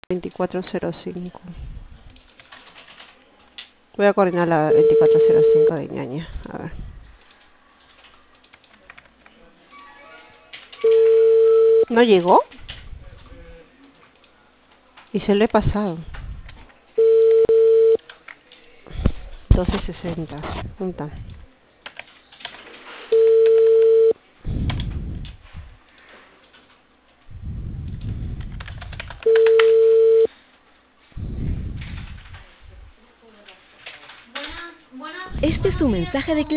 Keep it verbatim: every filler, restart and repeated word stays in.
veinticuatro cero cinco. Voy a coordinar la veinticuatro cero cinco de ñaña. A ver. ¿No llegó? Y se lo he pasado. doce sesenta. Punta. Este es tu mensaje de